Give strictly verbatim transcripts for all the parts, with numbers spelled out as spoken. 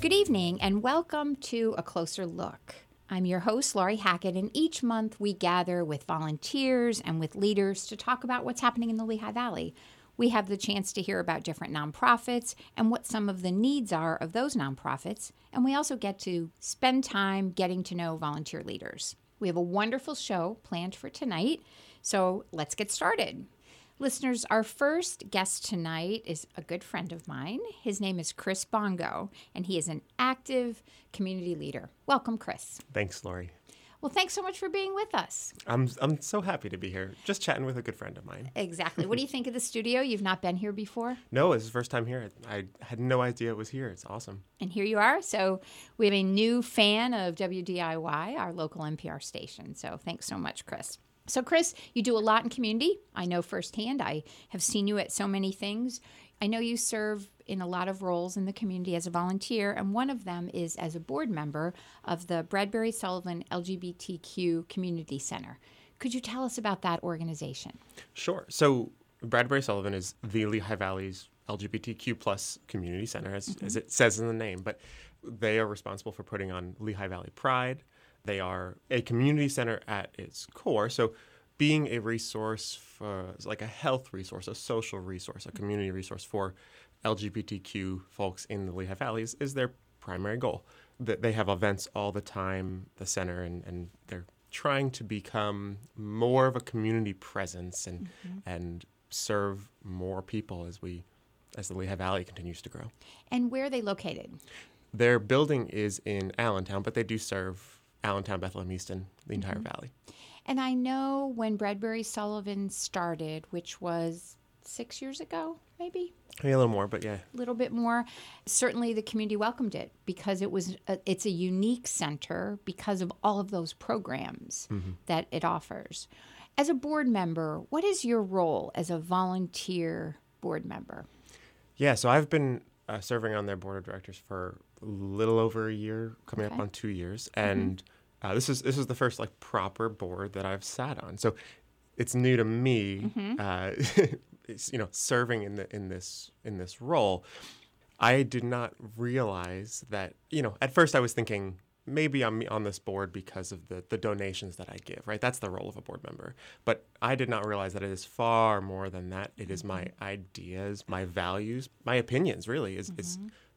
Good evening and welcome to A Closer Look. I'm your host, Laurie Hackett, and each month we gather with volunteers and with leaders to talk about what's happening in the Lehigh Valley. We have the chance to hear about different nonprofits and what some of the needs are of those nonprofits, and we also get to spend time getting to know volunteer leaders. We have a wonderful show planned for tonight, so let's get started. Listeners, our first guest tonight is a good friend of mine. His name is Chris Bongo, and he is an active community leader. Welcome, Chris. Thanks, Laurie. Well, thanks so much for being with us. I'm I'm so happy to be here, just chatting with a good friend of mine. Exactly. What do you think of the studio? You've not been here before? No, it's the first time here. I, I had no idea it was here. It's awesome. And here you are. So we have a new fan of W D I Y, our local N P R station. So thanks so much, Chris. So, Chris, you do a lot in community. I know firsthand. I have seen you at so many things. I know you serve in a lot of roles in the community as a volunteer, and one of them is as a board member of the Bradbury Sullivan L G B T Q Community Center. Could you tell us about that organization? Sure. So, Bradbury Sullivan is the Lehigh Valley's L G B T Q plus community center, as, mm-hmm. as it says in the name, but they are responsible for putting on Lehigh Valley Pride. They are a community center at its core. So being a resource for, like a health resource, a social resource, a community resource for L G B T Q folks in the Lehigh Valley is, is their primary goal. That they have events all the time, the center, and, and they're trying to become more of a community presence and mm-hmm. and serve more people as we as the Lehigh Valley continues to grow. And where are they located? Their building is in Allentown, but they do serve Allentown, Bethlehem, Easton, the entire mm-hmm. valley. And I know when Bradbury Sullivan started, which was six years ago, maybe? Maybe a little more, but yeah. A little bit more. Certainly the community welcomed it because it was a, it's a unique center because of all of those programs mm-hmm. that it offers. As a board member, what is your role as a volunteer board member? Yeah, so I've been uh, serving on their board of directors for a little over a year, coming okay. up on two years. And mm-hmm. uh, this is this is the first like proper board that I've sat on. So it's new to me, mm-hmm. uh, it's, you know, serving in the in this in this role. I did not realize that, you know, at first I was thinking maybe I'm on this board because of the, the donations that I give, right? That's the role of a board member. But I did not realize that it is far more than that. It is my ideas, my values, my opinions, really. Is, mm-hmm. is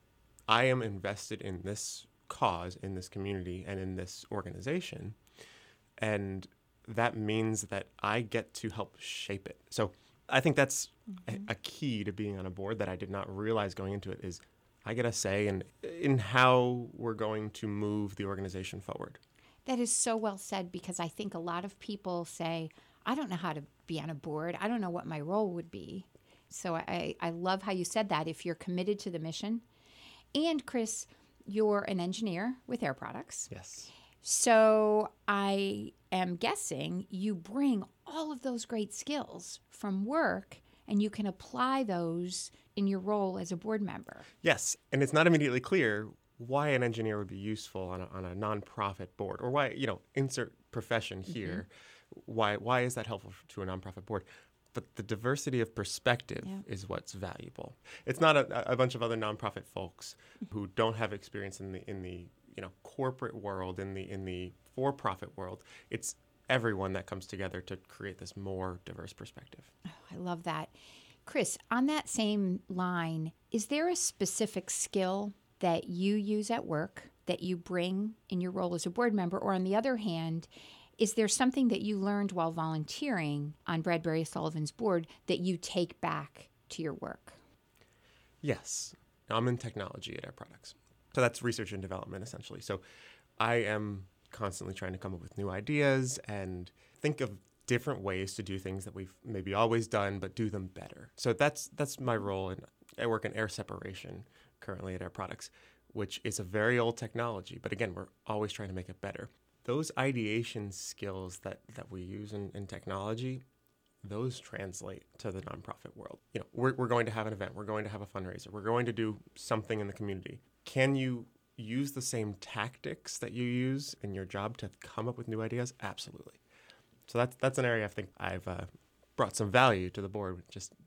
I am invested in this cause, in this community, and in this organization. And that means that I get to help shape it. So I think that's mm-hmm. a, a key to being on a board that I did not realize going into it is I get a say in in how we're going to move the organization forward. That is so well said, because I think a lot of people say, I don't know how to be on a board. I don't know what my role would be. So I, I love how you said that. If you're committed to the mission. And Chris, you're an engineer with Air Products. Yes. So I am guessing you bring all of those great skills from work and you can apply those in your role as a board member. Yes, and it's not immediately clear why an engineer would be useful on a, on a nonprofit board, or why, you know, insert profession here. Mm-hmm. Why why is that helpful to a nonprofit board? But the diversity of perspective yeah. is what's valuable. It's not a, a bunch of other nonprofit folks who don't have experience in the in the you know corporate world, in the in the for-profit world. It's everyone that comes together to create this more diverse perspective. Oh, I love that. Chris, on that same line, is there a specific skill that you use at work that you bring in your role as a board member? Or on the other hand, is there something that you learned while volunteering on Bradbury Sullivan's board that you take back to your work? Yes. I'm in technology at Air Products. So that's research and development, essentially. So I am constantly trying to come up with new ideas and think of different ways to do things that we've maybe always done, but do them better. So that's that's my role. In, I work in air separation currently at Air Products, which is a very old technology. But again, we're always trying to make it better. Those ideation skills that, that we use in, in technology, those translate to the nonprofit world. You know, we're, we're going to have an event. We're going to have a fundraiser. We're going to do something in the community. Can you use the same tactics that you use in your job to come up with new ideas? Absolutely. So that's that's an area I think I've uh, brought some value to the board, just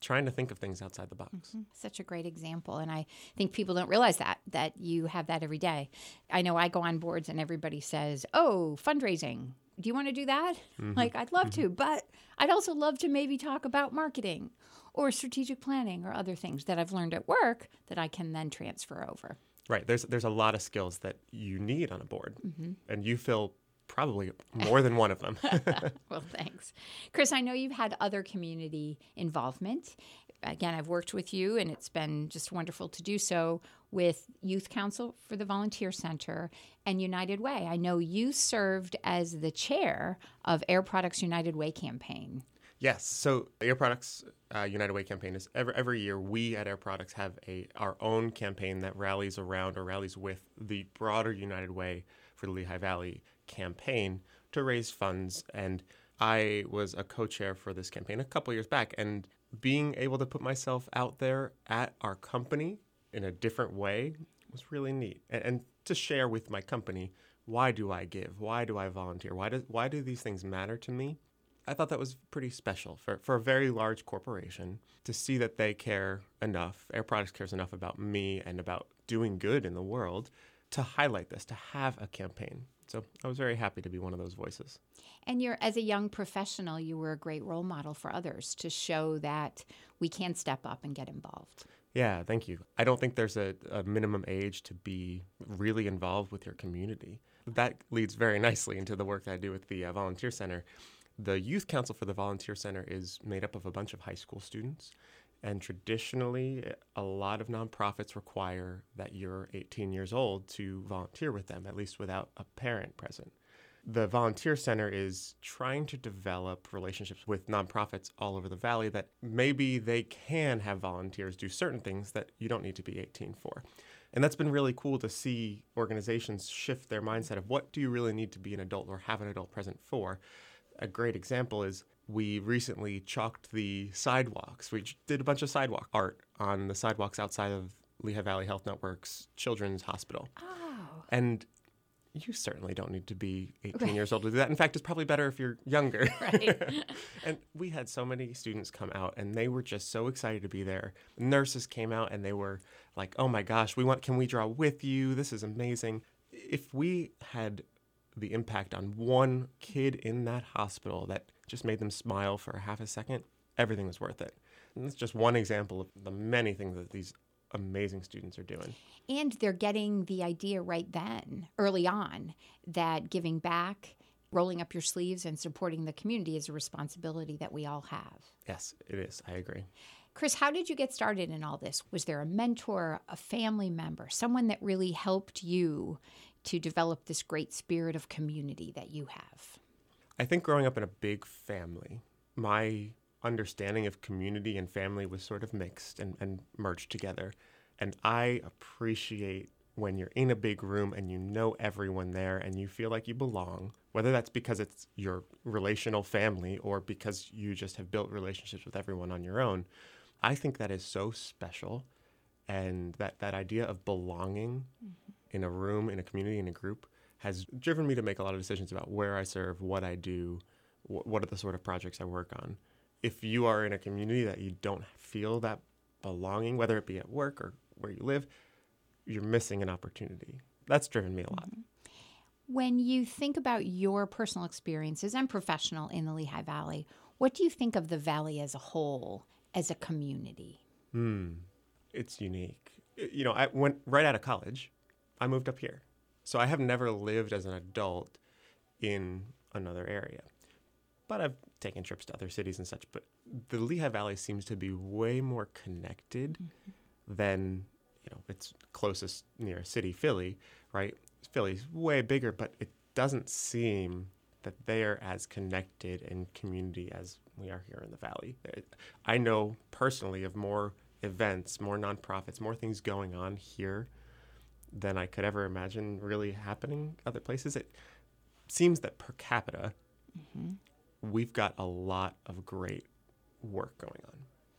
trying to think of things outside the box. Mm-hmm. Such a great example. And I think people don't realize that, that you have that every day. I know I go on boards and everybody says, oh, fundraising. Do you want to do that? Mm-hmm. Like, I'd love mm-hmm. to, but I'd also love to maybe talk about marketing or strategic planning or other things that I've learned at work that I can then transfer over. Right. There's there's a lot of skills that you need on a board, mm-hmm. and you fill probably more than one of them. Well, thanks. Chris, I know you've had other community involvement. Again, I've worked with you, and it's been just wonderful to do so with Youth Council for the Volunteer Center and United Way. I know you served as the chair of Air Products United Way campaign. Yes. So the Air Products uh, United Way campaign is every, every year we at Air Products have a our own campaign that rallies around or rallies with the broader United Way for the Lehigh Valley campaign to raise funds. And I was a co-chair for this campaign a couple years back, and being able to put myself out there at our company in a different way was really neat. And, and to share with my company, why do I give? Why do I volunteer? Why do, why do these things matter to me? I thought that was pretty special for, for a very large corporation to see that they care enough, Air Products cares enough about me and about doing good in the world to highlight this, to have a campaign. So I was very happy to be one of those voices. And you're, as a young professional, you were a great role model for others to show that we can step up and get involved. Yeah, thank you. I don't think there's a, a minimum age to be really involved with your community. That leads very nicely into the work that I do with the uh, Volunteer Center. The Youth Council for the Volunteer Center is made up of a bunch of high school students. And traditionally, a lot of nonprofits require that you're eighteen years old to volunteer with them, at least without a parent present. The Volunteer Center is trying to develop relationships with nonprofits all over the valley that maybe they can have volunteers do certain things that you don't need to be eighteen for. And that's been really cool to see organizations shift their mindset of what do you really need to be an adult or have an adult present for. A great example is we recently chalked the sidewalks. We did a bunch of sidewalk art on the sidewalks outside of Lehigh Valley Health Network's Children's Hospital. Oh. And you certainly don't need to be eighteen right. years old to do that. In fact, it's probably better if you're younger. Right. And we had so many students come out, and they were just so excited to be there. Nurses came out, and they were like, oh my gosh, we want, can we draw with you? This is amazing. If we had the impact on one kid in that hospital that just made them smile for a half a second, everything was worth it. And that's just one example of the many things that these amazing students are doing. And they're getting the idea right then, early on, that giving back, rolling up your sleeves, and supporting the community is a responsibility that we all have. Yes, it is. I agree. Chris, how did you get started in all this? Was there a mentor, a family member, someone that really helped you to develop this great spirit of community that you have? I think growing up in a big family, my understanding of community and family was sort of mixed and, and merged together. And I appreciate when you're in a big room and you know everyone there and you feel like you belong, whether that's because it's your relational family or because you just have built relationships with everyone on your own. I think that is so special. And that, that idea of belonging mm-hmm. in a room, in a community, in a group, has driven me to make a lot of decisions about where I serve, what I do, wh- what are the sort of projects I work on. If you are in a community that you don't feel that belonging, whether it be at work or where you live, you're missing an opportunity. That's driven me a lot. Mm-hmm. When you think about your personal experiences and professional in the Lehigh Valley, what do you think of the valley as a whole, as a community? Hmm. It's unique. You know, I went right out of college. I moved up here. So I have never lived as an adult in another area. But I've taken trips to other cities and such. But the Lehigh Valley seems to be way more connected mm-hmm. than, you know, its closest near city, Philly, right? Philly's way bigger, but it doesn't seem that they are as connected in community as we are here in the Valley. I know personally of more events, more nonprofits, more things going on here than I could ever imagine really happening other places. It seems that per capita, mm-hmm. we've got a lot of great work going on.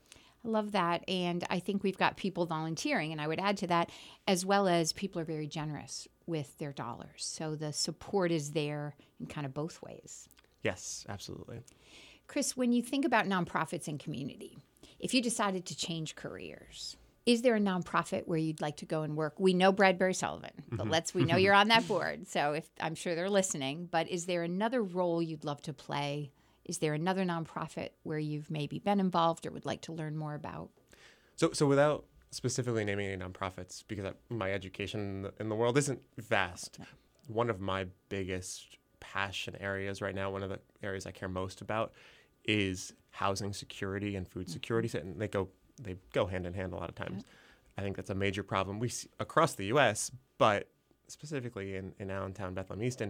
I love that. And I think we've got people volunteering, and I would add to that, as well as people are very generous with their dollars. So the support is there in kind of both ways. Yes, absolutely. Chris, when you think about nonprofits and community, If you decided to change careers, is there a nonprofit where you'd like to go and work? We know Bradbury Sullivan, but Mm-hmm. let's we know you're on that board. So if I'm sure they're listening, but is there another role you'd love to play? Is there another nonprofit where you've maybe been involved or would like to learn more about? So, so without specifically naming any nonprofits, because I, my education in the, in the world isn't vast, Okay. one of my biggest passion areas right now, one of the areas I care most about, is housing security and food security. So, and they go they go hand in hand a lot of times. I think that's a major problem we see across the U S, but specifically in, in Allentown, Bethlehem Easton,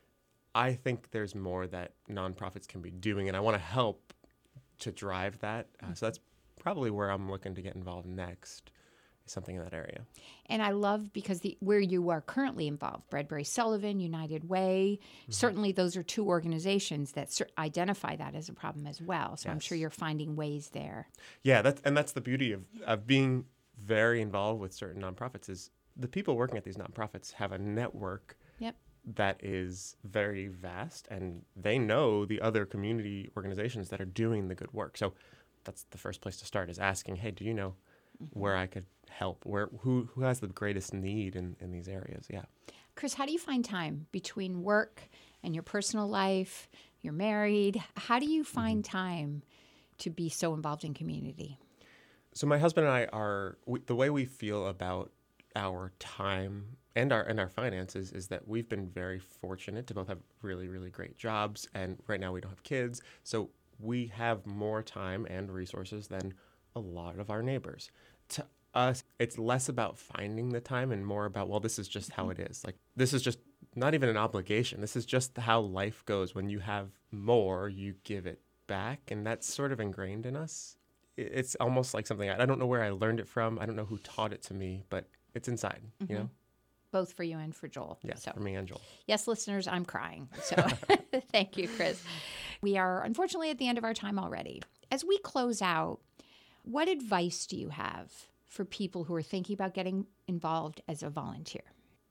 I think there's more that nonprofits can be doing, and I want to help to drive that. Uh, so that's probably where I'm looking to get involved next, is something in that area. And I love because the where you are currently involved, Bradbury Sullivan, United Way, Mm-hmm. certainly those are two organizations that cer- identify that as a problem as well. So I'm Yes. sure you're finding ways there. Yeah, that's, and that's the beauty of, of being very involved with certain nonprofits is the people working at these nonprofits have a network Yep. that is very vast, and they know the other community organizations that are doing the good work. So that's the first place to start, is asking, hey, do you know where I could help? Where who who has the greatest need in, in these areas? Yeah. Chris, how do you find time between work and your personal life? You're married. How do you find time to be so involved in community? So my husband and I are we, the way we feel about our time and our and our finances is that we've been very fortunate to both have really really great jobs, and right now we don't have kids, so we have more time and resources than a lot of our neighbors. To us, it's less about finding the time and more about, well, this is just how it is. Like, this is just not even an obligation. This is just how life goes. When you have more, you give it back, and that's sort of ingrained in us. It- It's almost like something, I I don't know where I learned it from. I don't know who taught it to me, but it's inside, you know? Both for you and for Joel. Yeah, So. for me and Joel. Yes, listeners, I'm crying. So thank you, Chris. We are unfortunately at the end of our time already. As we close out, what advice do you have for people who are thinking about getting involved as a volunteer?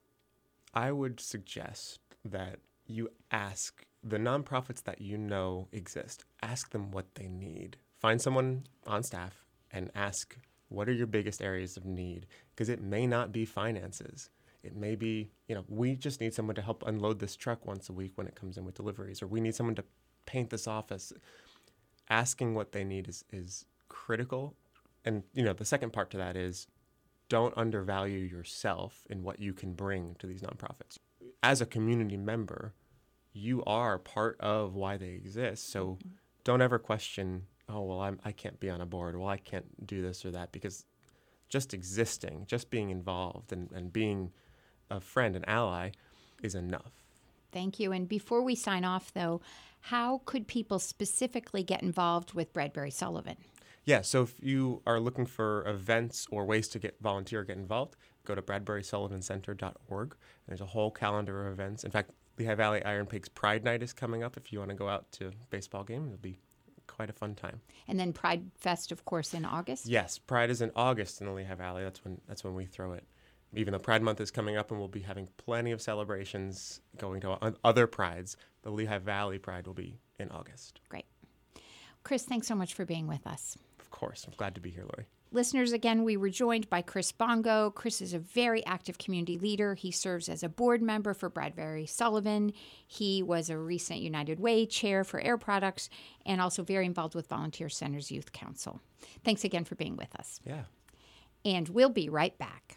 I would suggest that you ask the nonprofits that you know exist, ask them what they need. Find someone on staff and ask, what are your biggest areas of need? Because it may not be finances. It may be, you know, we just need someone to help unload this truck once a week when it comes in with deliveries, or we need someone to paint this office. Asking what they need is, is critical. And, you know, the second part to that is don't undervalue yourself in what you can bring to these nonprofits. As a community member, you are part of why they exist. So don't ever question, oh, well, I'm, I can't be on a board. Well, I can't do this or that, because just existing, just being involved and, and being a friend, an ally is enough. Thank you. And before we sign off, though, how could people specifically get involved with Bradbury Sullivan? Yeah, so if you are looking for events or ways to get volunteer or get involved, go to bradbury sullivan center dot org. There's a whole calendar of events. In fact, Lehigh Valley Iron Pigs Pride Night is coming up. If you want to go out to a baseball game, it'll be quite a fun time. And then Pride Fest, of course, in August? Yes, Pride is in August in the Lehigh Valley. That's when that's when we throw it. Even though Pride Month is coming up and we'll be having plenty of celebrations going to o- other prides, the Lehigh Valley Pride will be in August. Great. Chris, thanks so much for being with us. Of course. I'm glad to be here, Lori. Listeners, again, we were joined by Chris Bongo. Chris is a very active community leader. He serves as a board member for Bradbury Sullivan. He was a recent United Way chair for Air Products and also very involved with Volunteer Centers Youth Council. Thanks again for being with us. Yeah. And we'll be right back.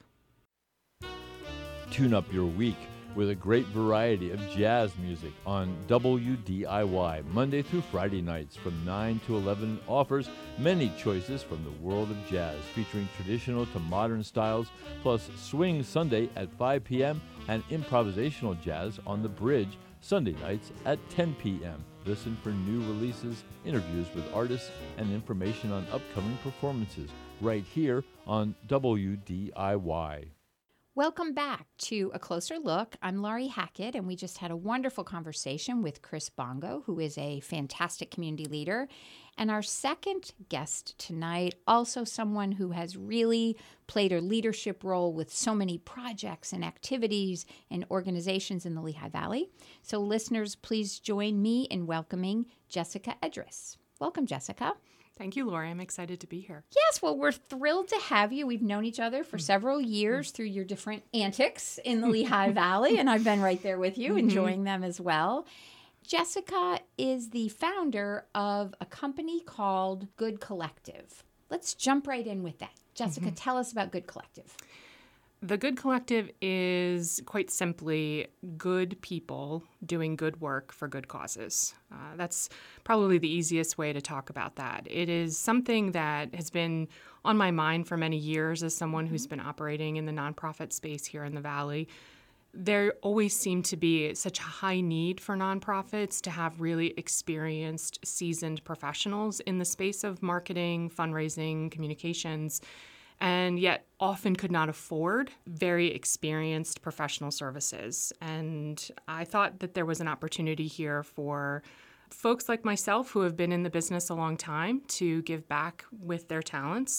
Tune up your week with a great variety of jazz music on W D I Y. Monday through Friday nights from nine to eleven offers many choices from the world of jazz, featuring traditional to modern styles, plus Swing Sunday at five p.m. and improvisational jazz on the Bridge Sunday nights at ten p.m. Listen for new releases, interviews with artists, and information on upcoming performances right here on W D I Y. Welcome back to A Closer Look. I'm Laurie Hackett, and we just had a wonderful conversation with Chris Bongo, who is a fantastic community leader. And our second guest tonight, also someone who has really played a leadership role with so many projects and activities and organizations in the Lehigh Valley. So listeners, please join me in welcoming Jessica Edris. Welcome, Jessica. Thank you, Lori. I'm excited to be here. Yes, well, we're thrilled to have you. We've known each other for several years through your different antics in the Lehigh Valley, and I've been right there with you, enjoying them as well. Jessica is the founder of a company called Good Collective. Let's jump right in with that. Jessica, mm-hmm. tell us about Good Collective. The Good Collective is quite simply good people doing good work for good causes. Uh, that's probably the easiest way to talk about that. It is something that has been on my mind for many years as someone who's been operating in the nonprofit space here in the Valley. There always seemed to be such a high need for nonprofits to have really experienced, seasoned professionals in the space of marketing, fundraising, communications, and yet often could not afford very experienced professional services. And I thought that there was an opportunity here for folks like myself who have been in the business a long time to give back with their talents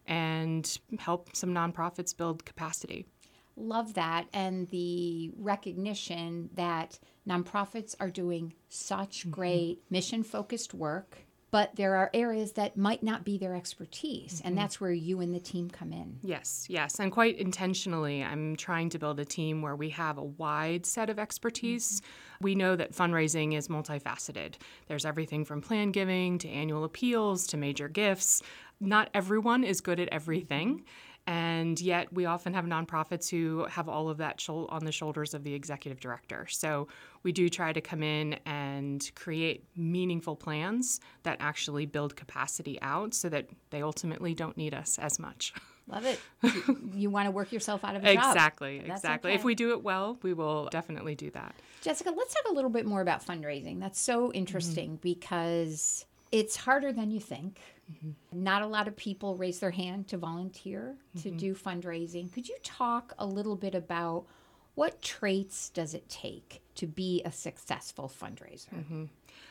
and help some nonprofits build capacity. Love that, and the recognition that nonprofits are doing such mm-hmm. great mission-focused work, but there are areas that might not be their expertise, mm-hmm. and that's where you and the team come in. Yes, yes, and quite intentionally, I'm trying to build a team where we have a wide set of expertise. Mm-hmm. We know that fundraising is multifaceted. There's everything from plan giving to annual appeals to major gifts. Not everyone is good at everything. And yet we often have nonprofits who have all of that shou- on the shoulders of the executive director. So we do try to come in and create meaningful plans that actually build capacity out so that they ultimately don't need us as much. Love it. You, you want to work yourself out of a job. Exactly, exactly. Okay. If we do it well, we will definitely do that. Jessica, let's talk a little bit more about fundraising. That's so interesting mm-hmm. because it's harder than you think. Mm-hmm. Not a lot of people raise their hand to volunteer to mm-hmm. do fundraising. Could you talk a little bit about what traits does it take to be a successful fundraiser? Mm-hmm.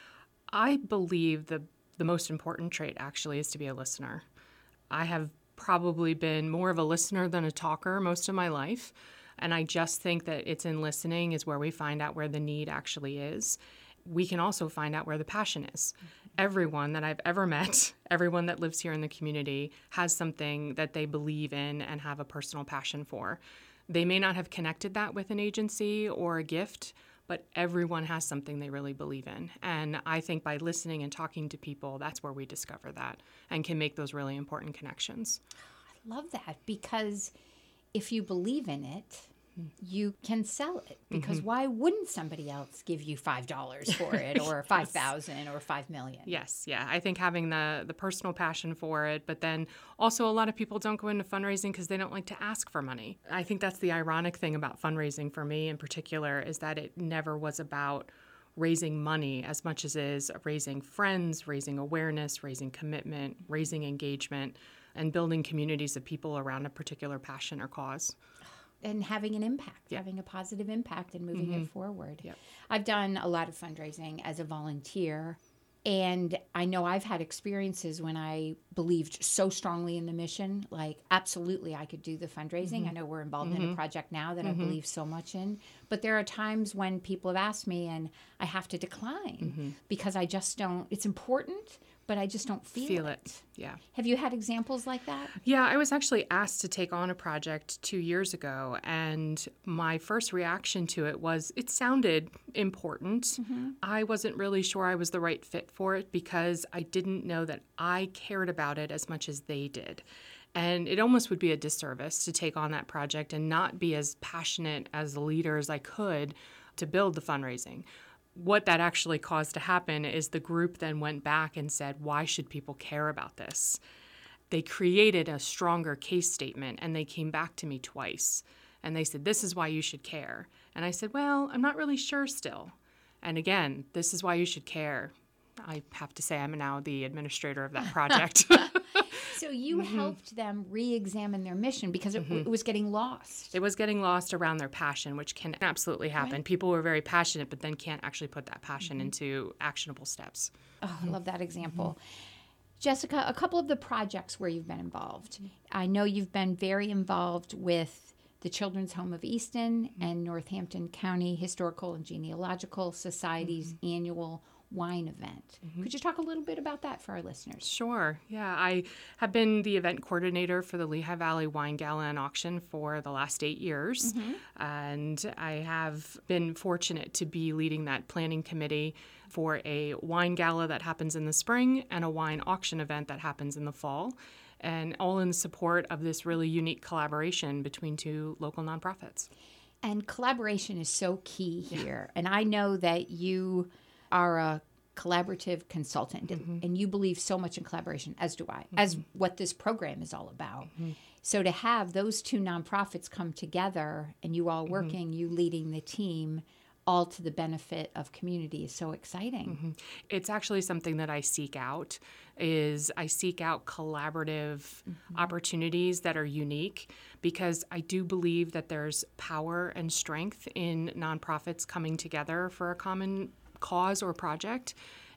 I believe the the most important trait actually is to be a listener. I have probably been more of a listener than a talker most of my life, and I just think that it's in listening is where we find out where the need actually is. We can also find out where the passion is. Everyone that I've ever met, everyone that lives here in the community has something that they believe in and have a personal passion for. They may not have connected that with an agency or a gift, but everyone has something they really believe in. And I think by listening and talking to people, that's where we discover that and can make those really important connections. I love that, because if you believe in it, you can sell it, because mm-hmm. why wouldn't somebody else give you five dollars for it or five thousand dollars or five million dollars? Yes, yeah. I think having the, the personal passion for it, but then also a lot of people don't go into fundraising because they don't like to ask for money. I think that's the ironic thing about fundraising for me in particular, is that it never was about raising money as much as it is raising friends, raising awareness, raising commitment, raising engagement, and building communities of people around a particular passion or cause. And having an impact, yep. having a positive impact and moving mm-hmm. it forward. Yep. I've done a lot of fundraising as a volunteer, and I know I've had experiences when I believed so strongly in the mission, like absolutely I could do the fundraising. Mm-hmm. I know we're involved mm-hmm. in a project now that mm-hmm. I believe so much in, but there are times when people have asked me and I have to decline mm-hmm. because I just don't, it's important, but I just don't feel, feel it. it. Yeah. Have you had examples like that? Yeah, I was actually asked to take on a project two years ago, and my first reaction to it was it sounded important. Mm-hmm. I wasn't really sure I was the right fit for it because I didn't know that I cared about it as much as they did. And it almost would be a disservice to take on that project and not be as passionate as a leader as I could to build the fundraising. What that actually caused to happen is the group then went back and said, why should people care about this? They created a stronger case statement, and they came back to me twice. And they said, this is why you should care. And I said, well, I'm not really sure still. And again, this is why you should care. I have to say I'm now the administrator of that project. So you mm-hmm. helped them re-examine their mission because it, mm-hmm. it was getting lost. It was getting lost around their passion, which can absolutely happen. Right. People were very passionate, but then can't actually put that passion mm-hmm. into actionable steps. Oh, mm-hmm. I love that example. Mm-hmm. Jessica, a couple of the projects where you've been involved. Mm-hmm. I know you've been very involved with the Children's Home of Easton mm-hmm. and Northampton County Historical and Genealogical Society's mm-hmm. annual wine event. Mm-hmm. Could you talk a little bit about that for our listeners? Sure. Yeah, I have been the event coordinator for the Lehigh Valley Wine Gala and Auction for the last eight years. Mm-hmm. And I have been fortunate to be leading that planning committee for a wine gala that happens in the spring and a wine auction event that happens in the fall, and all in support of this really unique collaboration between two local nonprofits. And collaboration is so key here. Yeah. And I know that you are a collaborative consultant, mm-hmm. and you believe so much in collaboration, as do I, mm-hmm. as what this program is all about. Mm-hmm. So to have those two nonprofits come together and you all working, mm-hmm. you leading the team, all to the benefit of community is so exciting. Mm-hmm. It's actually something that I seek out, is I seek out collaborative mm-hmm. opportunities that are unique, because I do believe that there's power and strength in nonprofits coming together for a common cause or project.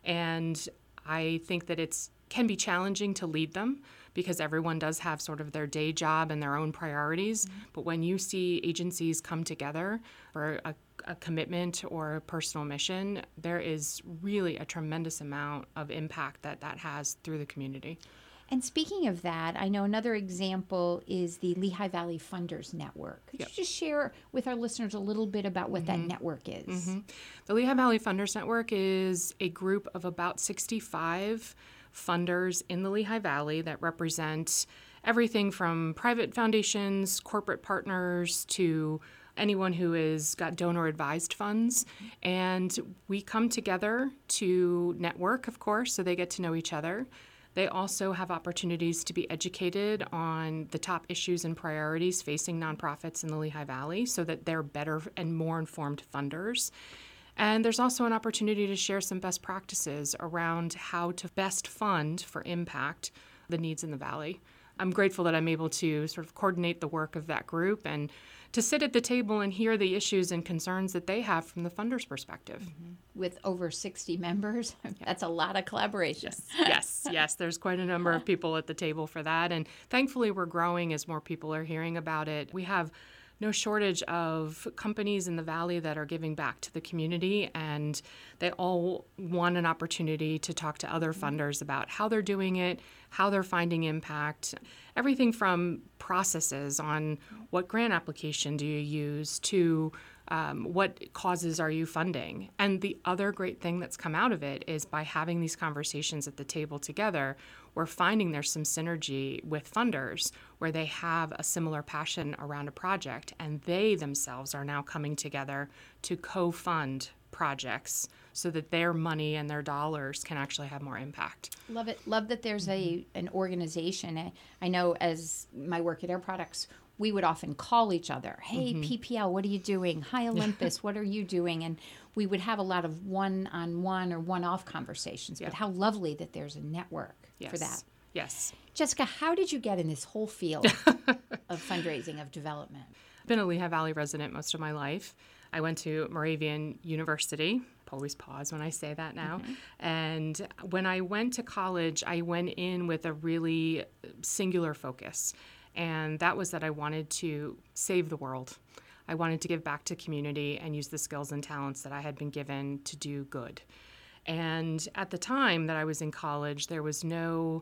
And I think that it's can be challenging to lead them, because everyone does have sort of their day job and their own priorities. Mm-hmm. But when you see agencies come together for a, a commitment or a personal mission, there is really a tremendous amount of impact that that has through the community. And speaking of that, I know another example is the Lehigh Valley Funders Network. Could yep. you just share with our listeners a little bit about what mm-hmm. that network is? Mm-hmm. The Lehigh Valley Funders Network is a group of about sixty-five funders in the Lehigh Valley that represent everything from private foundations, corporate partners, to anyone who has got donor-advised funds. And we come together to network, of course, so they get to know each other. They also have opportunities to be educated on the top issues and priorities facing nonprofits in the Lehigh Valley so that they're better and more informed funders. And there's also an opportunity to share some best practices around how to best fund for impact the needs in the Valley. I'm grateful that I'm able to sort of coordinate the work of that group and to sit at the table and hear the issues and concerns that they have from the funders' perspective. Mm-hmm. With over sixty members, that's a lot of collaboration. Yes, yes, yes. There's quite a number of people at the table for that. And thankfully, we're growing as more people are hearing about it. We have no shortage of companies in the Valley that are giving back to the community, and they all want an opportunity to talk to other funders about how they're doing it, how they're finding impact, everything from processes on what grant application do you use to um, what causes are you funding. And the other great thing that's come out of it is by having these conversations at the table together, we're finding there's some synergy with funders where they have a similar passion around a project, and they themselves are now coming together to co-fund projects so that their money and their dollars can actually have more impact. Love it. Love that there's a an organization. I, I know as my work at Air Products, we would often call each other, hey, mm-hmm. P P L, what are you doing? Hi, Olympus, what are you doing? And we would have a lot of one-on-one or one-off conversations. Yep. But how lovely that there's a network yes. for that. Yes. Jessica, how did you get in this whole field of fundraising, of development? I've been a Lehigh Valley resident most of my life. I went to Moravian University. I always pause when I say that now. Mm-hmm. And when I went to college, I went in with a really singular focus. And that was that I wanted to save the world. I wanted to give back to community and use the skills and talents that I had been given to do good. And at the time that I was in college, there was no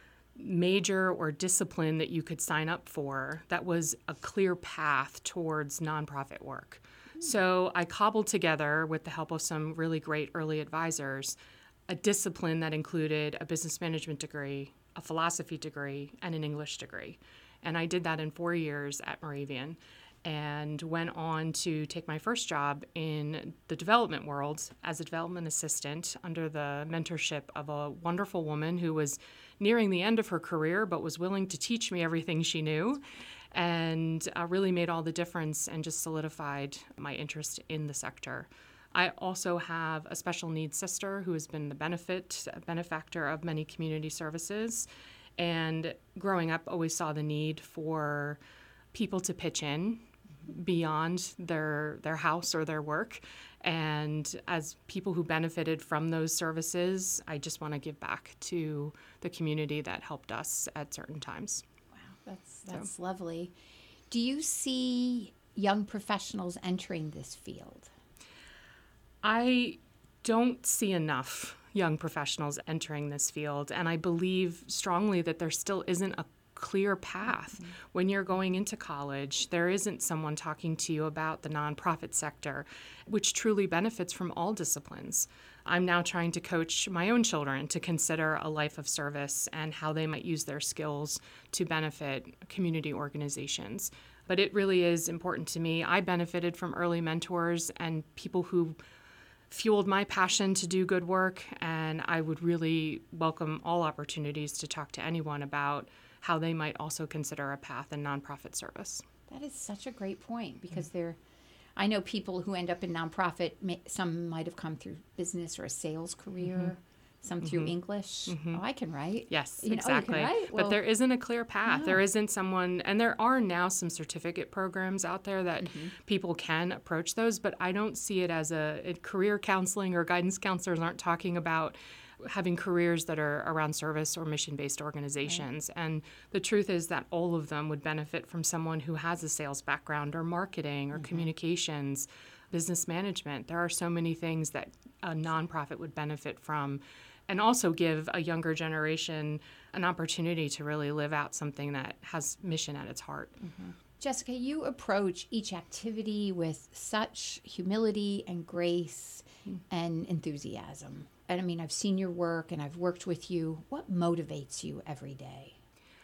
major or discipline that you could sign up for that was a clear path towards nonprofit work. Mm-hmm. So I cobbled together, with the help of some really great early advisors, a discipline that included a business management degree, a philosophy degree, and an English degree. And I did that in four years at Moravian, and went on to take my first job in the development world as a development assistant under the mentorship of a wonderful woman who was nearing the end of her career but was willing to teach me everything she knew, and uh, really made all the difference and just solidified my interest in the sector. I also have a special needs sister who has been the benefit benefactor of many community services, and growing up always saw the need for people to pitch in beyond their their house or their work. And as people who benefited from those services, I just want to give back to the community that helped us at certain times. Wow, that's that's so lovely. Do you see young professionals entering this field? I don't see enough young professionals entering this field, and I believe strongly that there still isn't a clear path. Mm-hmm. When you're going into college, there isn't someone talking to you about the nonprofit sector, which truly benefits from all disciplines. I'm now trying to coach my own children to consider a life of service and how they might use their skills to benefit community organizations. But it really is important to me. I benefited from early mentors and people who fueled my passion to do good work, and I would really welcome all opportunities to talk to anyone about how they might also consider a path in nonprofit service. That is such a great point, because mm-hmm. there, I know people who end up in nonprofit, some might have come through business or a sales career, mm-hmm. some through mm-hmm. English. Mm-hmm. Oh, I can write. Yes, you know, exactly. Oh, you can write? Well, but there isn't a clear path. No. There isn't someone, and there are now some certificate programs out there that mm-hmm. people can approach those, but I don't see it as a, a career counseling, or guidance counselors aren't talking about having careers that are around service or mission-based organizations. Right. And the truth is that all of them would benefit from someone who has a sales background or marketing or mm-hmm. communications, business management. There are so many things that a nonprofit would benefit from, and also give a younger generation an opportunity to really live out something that has mission at its heart. Mm-hmm. Jessica, you approach each activity with such humility and grace mm-hmm. and enthusiasm. And I mean, I've seen your work and I've worked with you. What motivates you every day?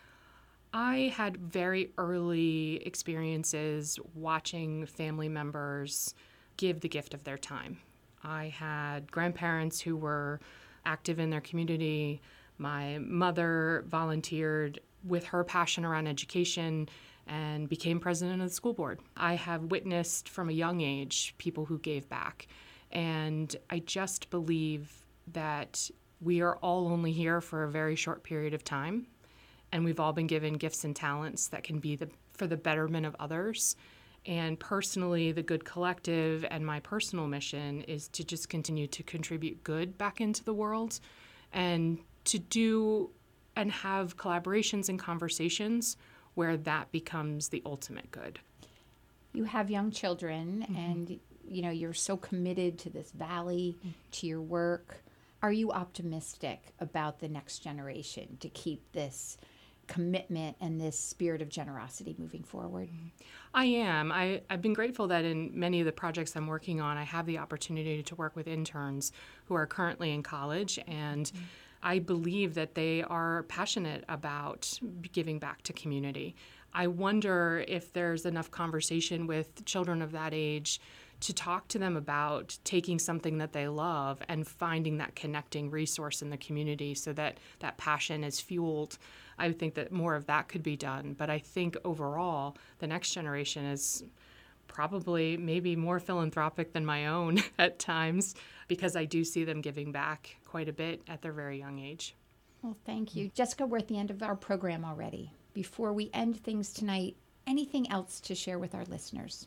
I had very early experiences watching family members give the gift of their time. I had grandparents who were active in their community. My mother volunteered with her passion around education and became president of the school board. I have witnessed from a young age people who gave back. And I just believe that we are all only here for a very short period of time, and we've all been given gifts and talents that can be the, for the betterment of others. And personally, the Good Collective and my personal mission is to just continue to contribute good back into the world, and to do and have collaborations and conversations where that becomes the ultimate good. You have young children, mm-hmm. and you know, you're so committed to this valley, mm-hmm. to your work. Are you optimistic about the next generation to keep this commitment and this spirit of generosity moving forward? I am. I, I've been grateful that in many of the projects I'm working on, I have the opportunity to work with interns who are currently in college, and mm-hmm. I believe that they are passionate about giving back to community. I wonder if there's enough conversation with children of that age to talk to them about taking something that they love and finding that connecting resource in the community so that that passion is fueled. I think that more of that could be done. But I think overall, the next generation is probably maybe more philanthropic than my own at times, because I do see them giving back quite a bit at their very young age. Well, thank you. Jessica, we're at the end of our program already. Before we end things tonight, anything else to share with our listeners?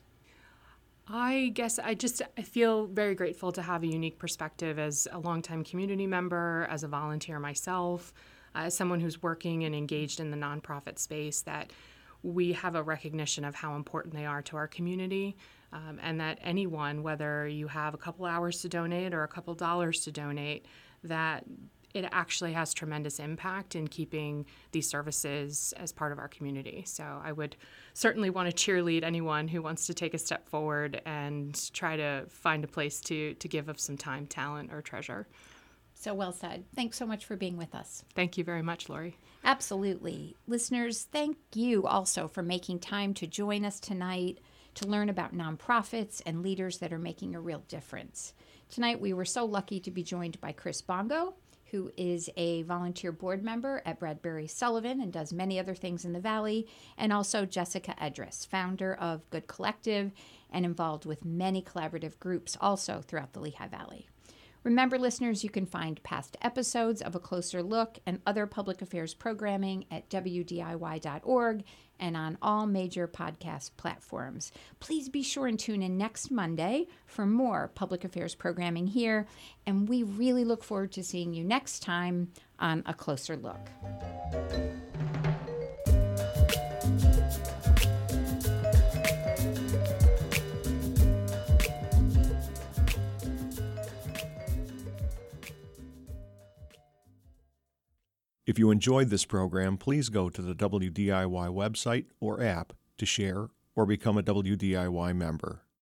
I guess I just I feel very grateful to have a unique perspective as a longtime community member, as a volunteer myself, uh, as someone who's working and engaged in the nonprofit space, that we have a recognition of how important they are to our community, um, and that anyone, whether you have a couple hours to donate or a couple dollars to donate, that it actually has tremendous impact in keeping these services as part of our community. So I would certainly want to cheerlead anyone who wants to take a step forward and try to find a place to, to give of some time, talent, or treasure. So well said. Thanks so much for being with us. Thank you very much, Lori. Absolutely. Listeners, thank you also for making time to join us tonight to learn about nonprofits and leaders that are making a real difference. Tonight, we were so lucky to be joined by Chris Bongo, who is a volunteer board member at Bradbury Sullivan and does many other things in the Valley, and also Jessica Edris, founder of Good Collective and involved with many collaborative groups also throughout the Lehigh Valley. Remember, listeners, you can find past episodes of A Closer Look and other public affairs programming at W D I Y dot org and on all major podcast platforms. Please be sure and tune in next Monday for more public affairs programming here, and we really look forward to seeing you next time on A Closer Look. If you enjoyed this program, please go to the W D I Y website or app to share or become a W D I Y member.